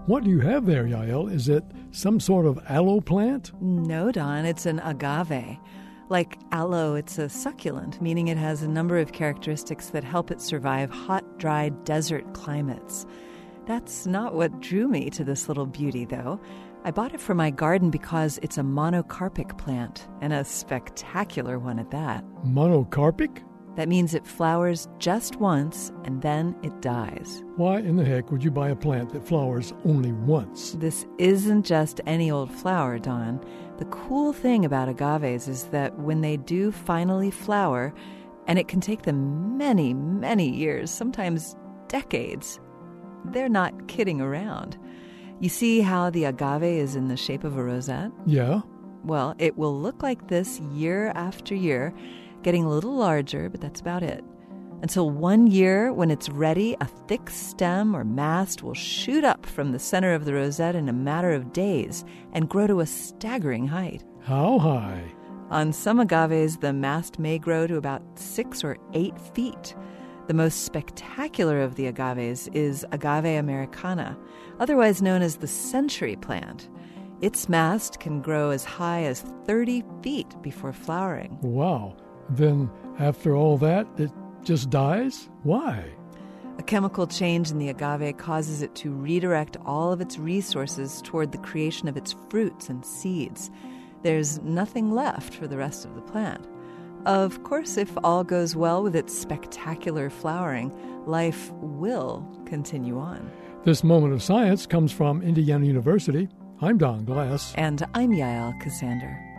What do you have there, Yael? Is it some sort of aloe plant? No, Don, it's an agave. Like aloe, it's a succulent, meaning it has a number of characteristics that help it survive hot, dry desert climates. That's not what drew me to this little beauty, though. I bought it for my garden because it's a monocarpic plant, and a spectacular one at that. Monocarpic? That means it flowers just once, and then it dies. Why in the heck would you buy a plant that flowers only once? This isn't just any old flower, Don. The cool thing about agaves is that when they do finally flower, and it can take them many, many years, sometimes decades, they're not kidding around. You see how the agave is in the shape of a rosette? Yeah. Well, it will look like this year after year, getting a little larger, but that's about it. Until one year, when it's ready, a thick stem or mast will shoot up from the center of the rosette in a matter of days and grow to a staggering height. How high? On some agaves, the mast may grow to about 6 or 8 feet. The most spectacular of the agaves is Agave americana, otherwise known as the century plant. Its mast can grow as high as 30 feet before flowering. Wow. Then, after all that, it just dies? Why? A chemical change in the agave causes it to redirect all of its resources toward the creation of its fruits and seeds. There's nothing left for the rest of the plant. Of course, if all goes well with its spectacular flowering, life will continue on. This moment of science comes from Indiana University. I'm Don Glass. And I'm Yael Ksander.